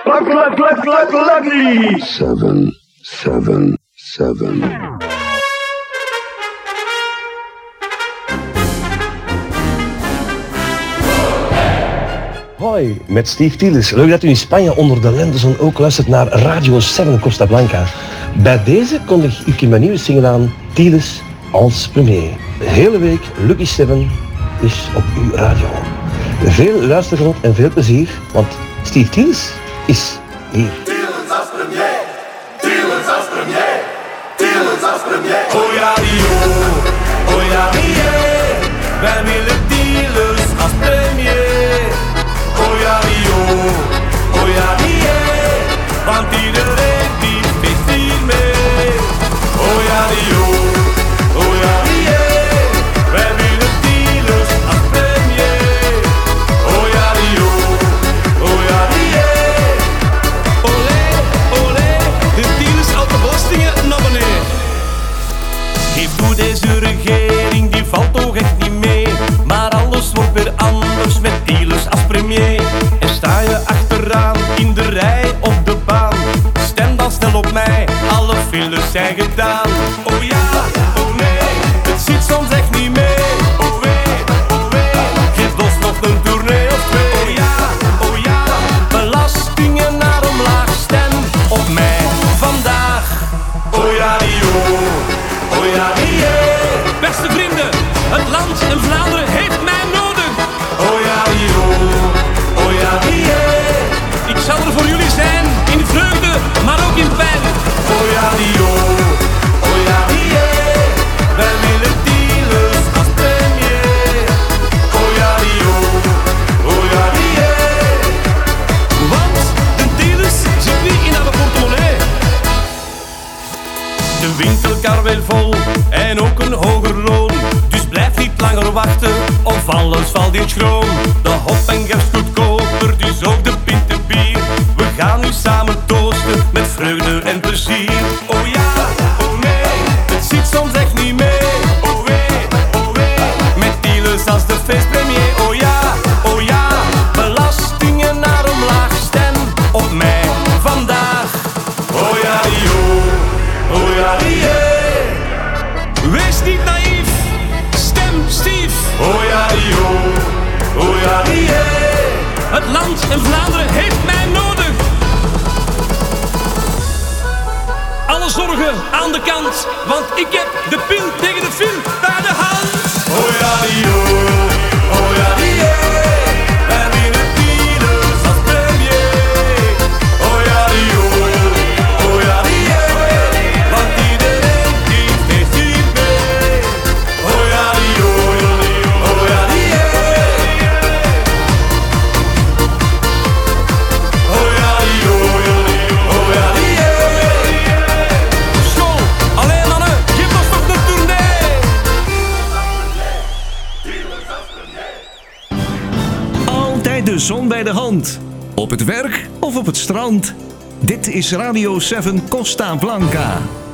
Lucky. 777. Hoi, met Steve Tielis. Leuk dat u in Spanje onder de lentezon ook luistert naar Radio 7 Costa Blanca. Bij deze kondig ik in mijn nieuwe single aan Tielis als premier. De hele week Lucky 7 is op uw radio. Veel luistergenot en veel plezier, want Steve Tielis is hier. Tielis als premier, Tielis als premier, Tielis als premier. Oh ja, oh ja, wij willen Tielis als premier. Oh ja, want iedereen die feest hier mee. Oh ja, wij willen Tielis als premier. Oh ja, olé, olé, de Tielis uit de belastingen naar beneden. Geef toe, deze regering, die valt toch echt niet mee. Maar alles wordt weer anders met Tielis als premier. En sta je achteraan in de rij op de baan, stem dan snel op mij, alle files zijn gedaan. Oh ja, oh nee, het zit soms echt niet mee. Oh wee, geef ons nog een tournee of twee. Oh ja, belastingen naar omlaag, stem op mij vandaag. Oh ja, beste vrienden, het land en Vlaanderen heeft mij nodig. Oh ja, ik zal er voor jullie zijn, in vreugde, maar ook in pijn. Oh ja, wij willen Tielis als premier. Oh ja, want de Tielis zit niet in alle portemonnee. De winkelkar weer vol en ook een hoger loon. Dus blijf niet langer wachten of alles valt in schroom. De hop en gerst goedkoper, dus ook de pinten bier. We gaan nu samen toosten met vreugde en plezier. Oh ja, oh nee, het zit soms echt niet mee. Oh wee, met Tielis als de feestpremier. Oh ja, belastingen naar omlaag, stem op mij vandaag. Oh ja, wees niet naïef, stem Steve. Oh ja, het land en Vlaanderen heeft mij nodig. Alle zorgen aan de kant, want ik heb de pil tegen de fil bij de hand. Oh ja, wij willen Tielis als premier. Oh ja, want iedereen die feest hier mee. Oh ja, school, alleen mannen, geef ons nog een tournee. Altijd de zon bij de hand. Op het werk of op het strand. Dit is Radio 7 Costa Blanca.